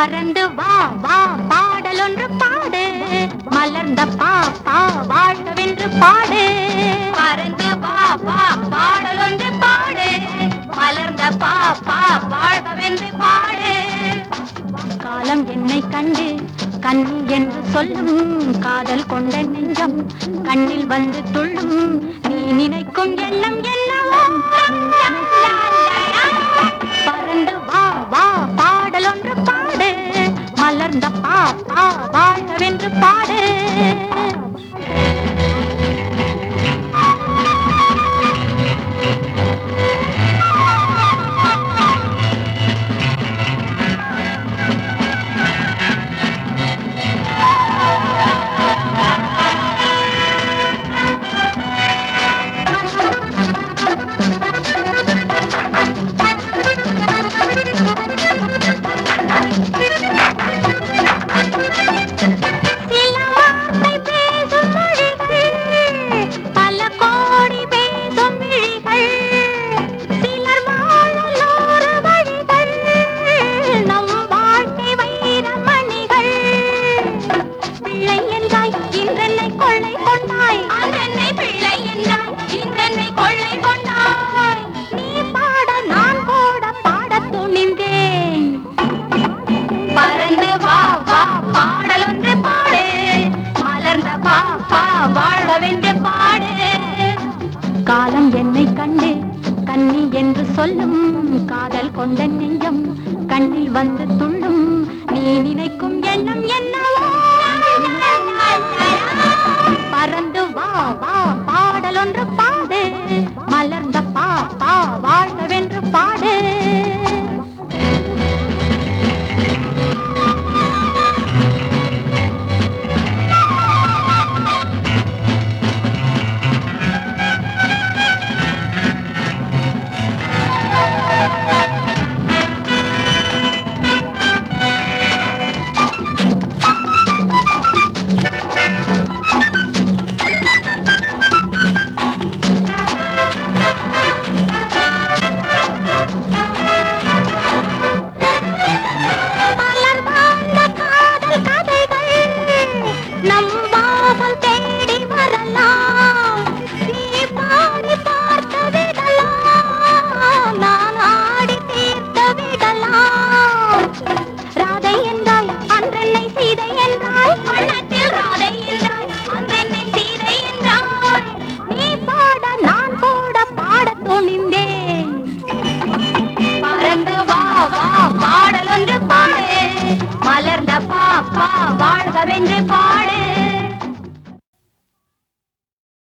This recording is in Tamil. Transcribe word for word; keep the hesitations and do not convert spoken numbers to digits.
பறந்து வா வா பாடல் ஒன்று பாடு, மலர்ந்த பாப்பா வாழ்கவென்று பாடு. பறந்து வா வா பாடல் ஒன்று பாடு, மலர்ந்த பாப்பா வாழ்கவென்று பாடு. காலம் என்னை கண்டு கண்ணி என்று சொல்லும், காதல் கொண்ட நெஞ்சம் கண்ணில் வந்து துள்ளும். நீ நினைக்கும் எண்ணம் என்னவோ, பறந்து வா வா பாடல் ஒன்று பாடு, மலர்ந்த பாப்பா வாழ்கவென்று பாடு. காலம் என்னை கண்டு கண்ணி என்று சொல்லும், காதல் கொண்ட நெஞ்சம் கண்ணில் வந்து துள்ளும். நீ நினைக்கும் எண்ணம் என்னவோ, பறந்து வா வா பாடல் ஒன்று பாடு, மலர்ந்த பாப்பா வாழ்கவென்று பாடு. மலர்ந்த பாப்பா வாழ்கவென்று பாடு.